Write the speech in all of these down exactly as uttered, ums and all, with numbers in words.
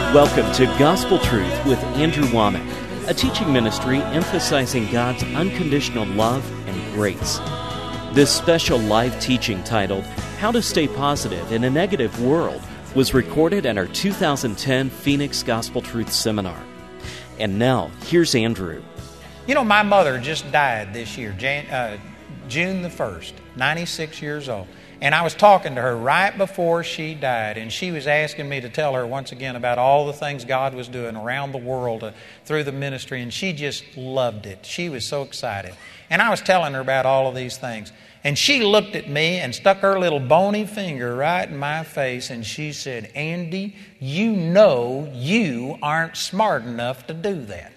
Welcome to Gospel Truth with Andrew Womack, a teaching ministry emphasizing God's unconditional love and grace. This special live teaching titled, How to Stay Positive in a Negative World, was recorded at our two thousand ten Phoenix Gospel Truth Seminar. And now, here's Andrew. You know, my mother just died this year, Jan, uh, June the first, ninety-six years old. And I was talking to her right before she died, and she was asking me to tell her once again about all the things God was doing around the world uh, through the ministry, and she just loved it. She was so excited. And I was telling her about all of these things. And she looked at me and stuck her little bony finger right in my face, and she said, "Andy, you know you aren't smart enough to do that."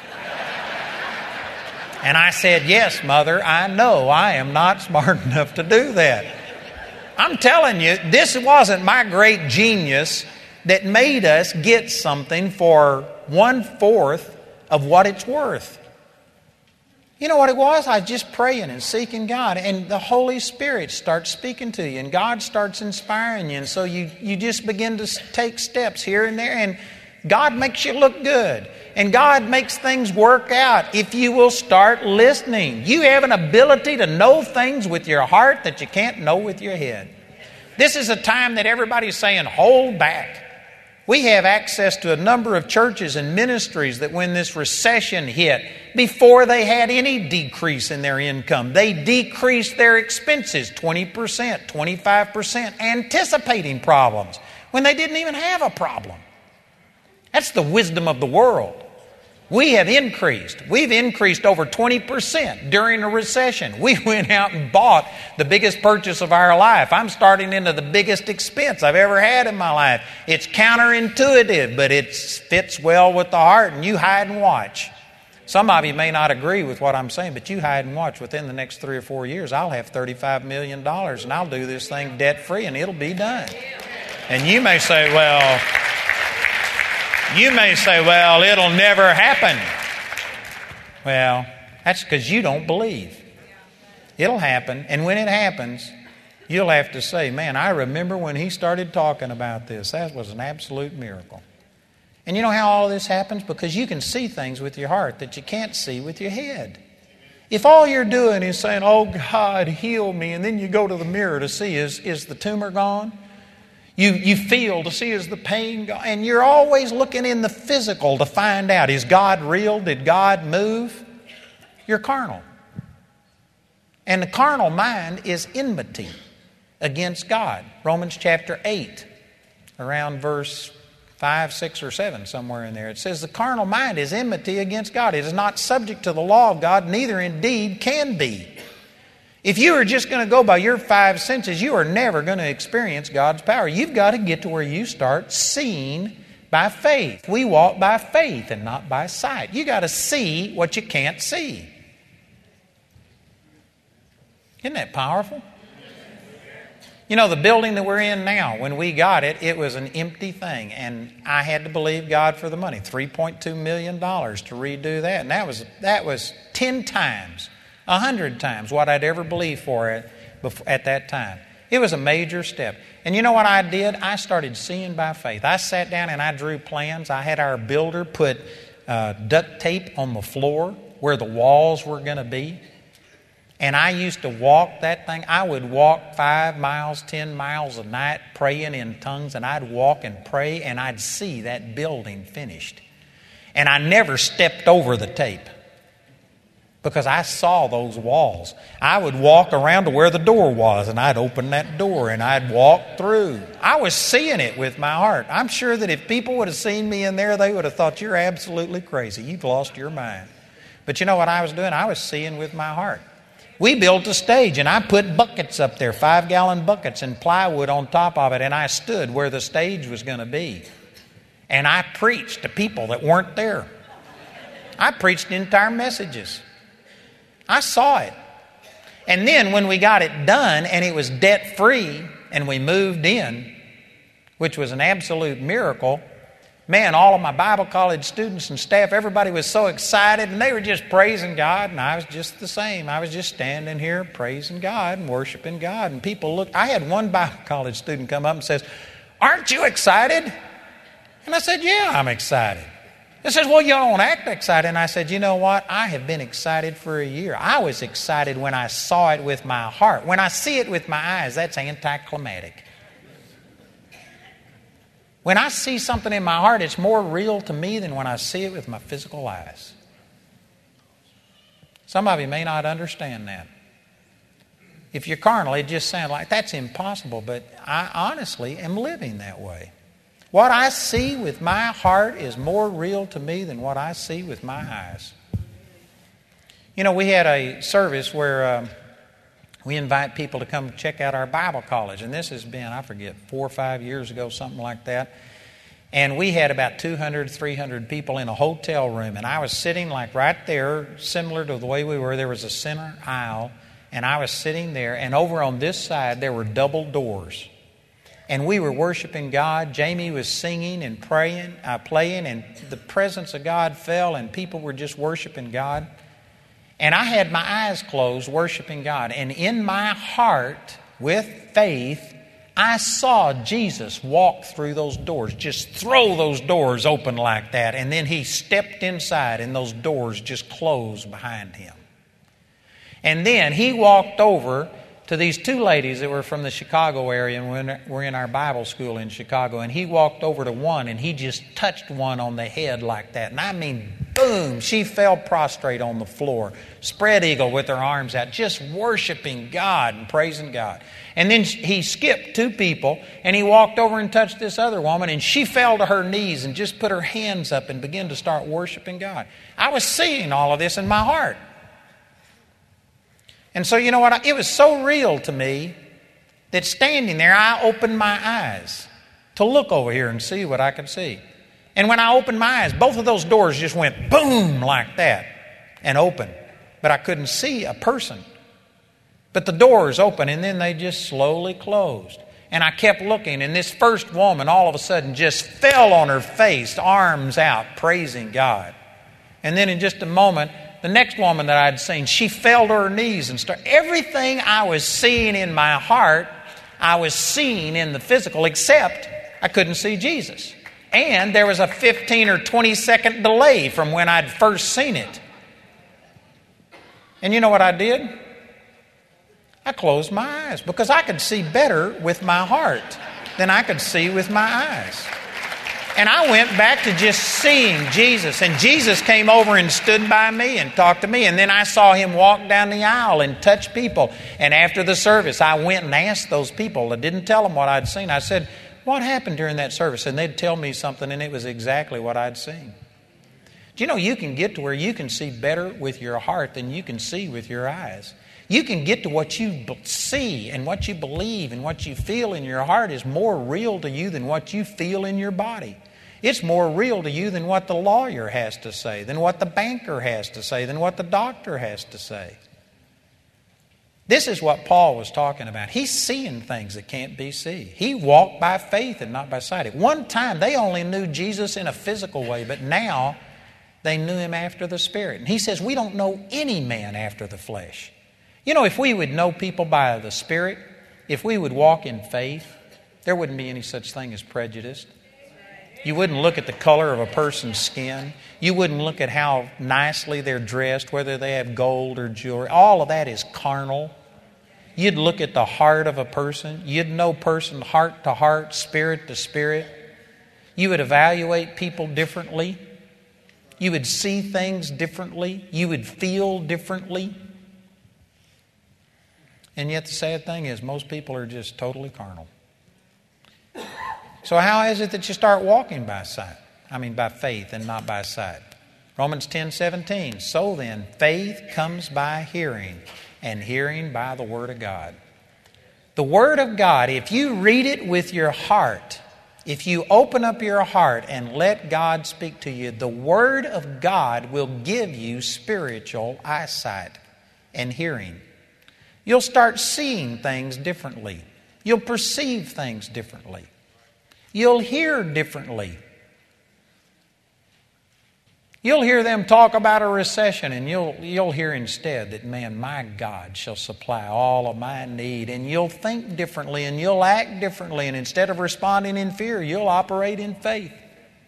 And I said, "Yes, Mother, I know I am not smart enough to do that." I'm telling you, this wasn't my great genius that made us get something for one-fourth of what it's worth. You know what it was? I was just praying and seeking God, and the Holy Spirit starts speaking to you, and God starts inspiring you, and so you, you just begin to take steps here and there, and God makes you look good. And God makes things work out if you will start listening. You have an ability to know things with your heart that you can't know with your head. This is a time that everybody's saying, hold back. We have access to a number of churches and ministries that when this recession hit, before they had any decrease in their income, they decreased their expenses twenty percent, twenty-five percent, anticipating problems when they didn't even have a problem. That's the wisdom of the world. We have increased. We've increased over twenty percent during a recession. We went out and bought the biggest purchase of our life. I'm starting into the biggest expense I've ever had in my life. It's counterintuitive, but it fits well with the heart, and you hide and watch. Some of you may not agree with what I'm saying, but you hide and watch. Within the next three or four years, I'll have thirty-five million dollars, and I'll do this thing debt-free, and it'll be done. And you may say, well... You may say, well, it'll never happen. Well, that's because you don't believe. It'll happen, and when it happens, you'll have to say, man, I remember when he started talking about this. That was an absolute miracle. And you know how all this happens? Because you can see things with your heart that you can't see with your head. If all you're doing is saying, oh, God, heal me, and then you go to the mirror to see, is, is the tumor gone? You you feel to see, is the pain gone? And you're always looking in the physical to find out, is God real? Did God move? You're carnal. And the carnal mind is enmity against God. Romans chapter eight, around verse five, six, or seven, somewhere in there. It says the carnal mind is enmity against God. It is not subject to the law of God, neither indeed can be. If you are just going to go by your five senses, you are never going to experience God's power. You've got to get to where you start seeing by faith. We walk by faith and not by sight. You've got to see what you can't see. Isn't that powerful? You know, the building that we're in now, when we got it, it was an empty thing. And I had to believe God for the money, three point two million dollars to redo that. And that was that was ten times. A hundred times what I'd ever believed for it at that time. It was a major step. And you know what I did? I started seeing by faith. I sat down and I drew plans. I had our builder put uh, duct tape on the floor where the walls were going to be. And I used to walk that thing. I would walk five miles, ten miles a night praying in tongues. And I'd walk and pray and I'd see that building finished. And I never stepped over the tape, because I saw those walls. I would walk around to where the door was, and I'd open that door, and I'd walk through. I was seeing it with my heart. I'm sure that if people would have seen me in there, they would have thought, you're absolutely crazy. You've lost your mind. But you know what I was doing? I was seeing with my heart. We built a stage, and I put buckets up there, five-gallon buckets, and plywood on top of it, and I stood where the stage was going to be. And I preached to people that weren't there. I preached entire messages. I saw it. And then when we got it done and it was debt-free and we moved in, which was an absolute miracle, man, all of my Bible college students and staff, everybody was so excited and they were just praising God, and I was just the same. I was just standing here praising God and worshiping God, and people looked. I had one Bible college student come up and says, "Aren't you excited?" And I said, yeah, I'm excited. They said, well, you don't act excited. And I said, you know what? I have been excited for a year. I was excited when I saw it with my heart. When I see it with my eyes, that's anticlimactic. When I see something in my heart, it's more real to me than when I see it with my physical eyes. Some of you may not understand that. If you're carnal, it just sounds like that's impossible, but I honestly am living that way. What I see with my heart is more real to me than what I see with my eyes. You know, we had a service where um, we invite people to come check out our Bible college. And this has been, I forget, four or five years ago, something like that. And we had about two hundred, three hundred people in a hotel room. And I was sitting like right there, similar to the way we were. There was a center aisle. And I was sitting there. And over on this side, there were double doors. And we were worshiping God. Jamie was singing and praying, uh, playing, and the presence of God fell, and people were just worshiping God. And I had my eyes closed, worshiping God. And in my heart, with faith, I saw Jesus walk through those doors, just throw those doors open like that. And then He stepped inside, and those doors just closed behind Him. And then He walked over to these two ladies that were from the Chicago area and were in our Bible school in Chicago. And He walked over to one and He just touched one on the head like that. And I mean, boom, she fell prostrate on the floor, spread eagle with her arms out, just worshiping God and praising God. And then He skipped two people and He walked over and touched this other woman, and she fell to her knees and just put her hands up and began to start worshiping God. I was seeing all of this in my heart. And so, you know what? It was so real to me that standing there, I opened my eyes to look over here and see what I could see. And when I opened my eyes, both of those doors just went boom like that and opened. But I couldn't see a person. But the doors opened, and then they just slowly closed. And I kept looking, and this first woman all of a sudden just fell on her face, arms out, praising God. And then in just a moment, the next woman that I'd seen, she fell to her knees and started. Everything I was seeing in my heart, I was seeing in the physical, except I couldn't see Jesus. And there was a fifteen or twenty second delay from when I'd first seen it. And you know what I did? I closed my eyes because I could see better with my heart than I could see with my eyes. And I went back to just seeing Jesus. And Jesus came over and stood by me and talked to me. And then I saw Him walk down the aisle and touch people. And after the service, I went and asked those people. I didn't tell them what I'd seen. I said, what happened during that service? And they'd tell me something, and it was exactly what I'd seen. Do you know you can get to where you can see better with your heart than you can see with your eyes? You can get to what you see and what you believe and what you feel in your heart is more real to you than what you feel in your body. It's more real to you than what the lawyer has to say, than what the banker has to say, than what the doctor has to say. This is what Paul was talking about. He's seeing things that can't be seen. He walked by faith and not by sight. At one time, they only knew Jesus in a physical way, but now they knew Him after the Spirit. And he says, we don't know any man after the flesh. You know, if we would know people by the Spirit, if we would walk in faith, there wouldn't be any such thing as prejudice. You wouldn't look at the color of a person's skin. You wouldn't look at how nicely they're dressed, whether they have gold or jewelry. All of that is carnal. You'd look at the heart of a person. You'd know person heart to heart, spirit to spirit. You would evaluate people differently. You would see things differently. You would feel differently. And yet the sad thing is most people are just totally carnal. So how is it that you start walking by sight? I mean by faith and not by sight. Romans ten seventeen. So then, faith comes by hearing, and hearing by the Word of God. The Word of God, if you read it with your heart, if you open up your heart and let God speak to you, the Word of God will give you spiritual eyesight and hearing. You'll start seeing things differently. You'll perceive things differently. You'll hear differently. You'll hear them talk about a recession, and you'll, you'll hear instead that, man, my God shall supply all of my need. And you'll think differently, and you'll act differently. And instead of responding in fear, you'll operate in faith.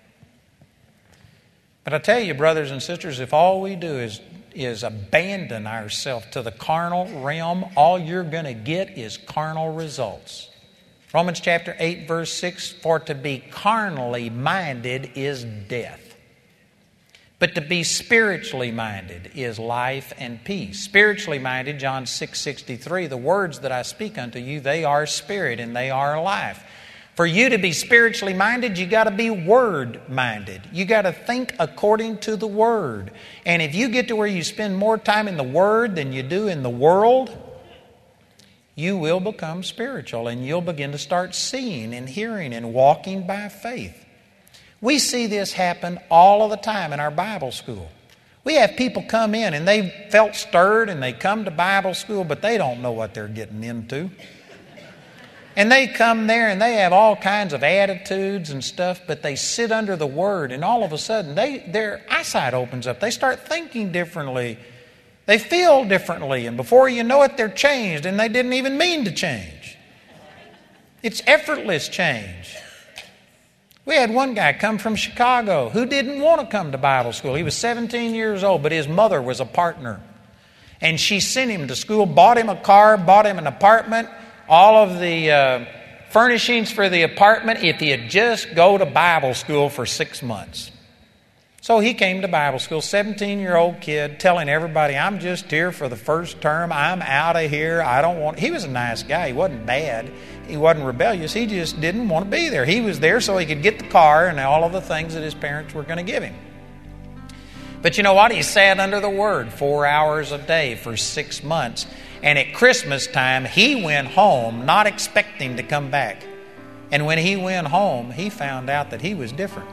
But I tell you, brothers and sisters, if all we do is, is abandon ourselves to the carnal realm, all you're going to get is carnal results. Romans chapter eight, verse six, for to be carnally minded is death. But to be spiritually minded is life and peace. Spiritually minded, John six sixty-three, the words that I speak unto you, they are spirit and they are life. For you to be spiritually minded, you got to be word-minded. You got to think according to the Word. And if you get to where you spend more time in the Word than you do in the world, you will become spiritual and you'll begin to start seeing and hearing and walking by faith. We see this happen all of the time in our Bible school. We have people come in and they felt stirred and they come to Bible school, but they don't know what they're getting into. And they come there and they have all kinds of attitudes and stuff, but they sit under the Word and all of a sudden they, their eyesight opens up. They start thinking differently. They feel differently. And before you know it, they're changed and they didn't even mean to change. It's effortless change. We had one guy come from Chicago who didn't want to come to Bible school. He was seventeen years old, but his mother was a partner. And she sent him to school, bought him a car, bought him an apartment, all of the uh, furnishings for the apartment if he'd just go to Bible school for six months. So he came to Bible school, seventeen-year-old kid, telling everybody, I'm just here for the first term. I'm out of here. I don't want... He was a nice guy. He wasn't bad. He wasn't rebellious. He just didn't want to be there. He was there so he could get the car and all of the things that his parents were going to give him. But you know what? He sat under the Word four hours a day for six months. And at Christmas time, he went home not expecting to come back. And when he went home, he found out that he was different.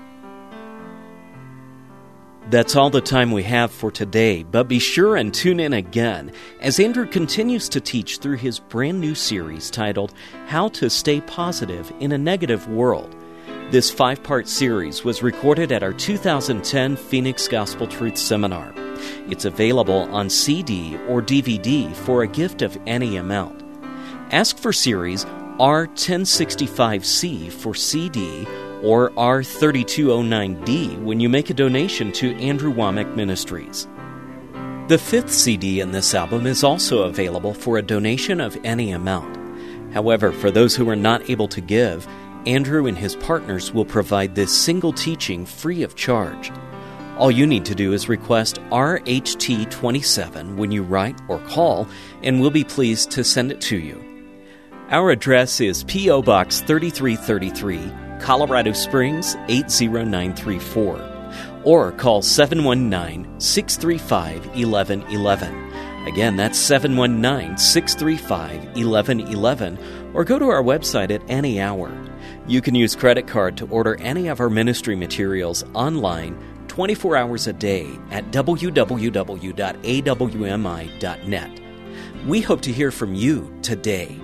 That's all the time we have for today, but be sure and tune in again as Andrew continues to teach through his brand new series titled How to Stay Positive in a Negative World. This five-part series was recorded at our two thousand ten Phoenix Gospel Truth Seminar. It's available on C D or D V D for a gift of any amount. Ask for series R ten sixty-five C for C D or R thirty-two oh nine D when you make a donation to Andrew Wommack Ministries. The fifth C D in this album is also available for a donation of any amount. However, for those who are not able to give, Andrew and his partners will provide this single teaching free of charge. All you need to do is request R H T twenty-seven when you write or call, and we'll be pleased to send it to you. Our address is P O Box thirty-three thirty-three, Colorado Springs eight zero nine three four, or call seven one nine, six three five, one one one one. Again, that's seven one nine, six three five, one one one one, or go to our website at any hour. You can use credit card to order any of our ministry materials online twenty-four hours a day at w w w dot a w m i dot net. We hope to hear from you today.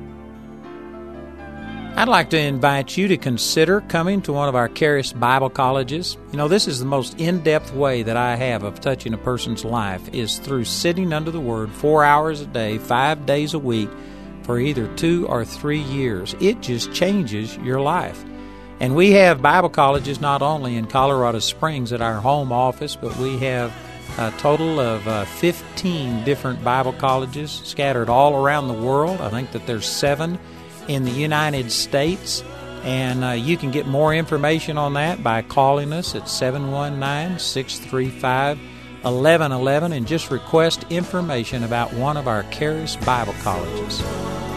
I'd like to invite you to consider coming to one of our Charis Bible colleges. You know, this is the most in-depth way that I have of touching a person's life is through sitting under the Word four hours a day, five days a week for either two or three years. It just changes your life. And we have Bible colleges not only in Colorado Springs at our home office, but we have a total of uh, fifteen different Bible colleges scattered all around the world. I think that there's seven in the United States, and uh, you can get more information on that by calling us at seven one nine, six three five, one one one one and just request information about one of our Charis Bible colleges.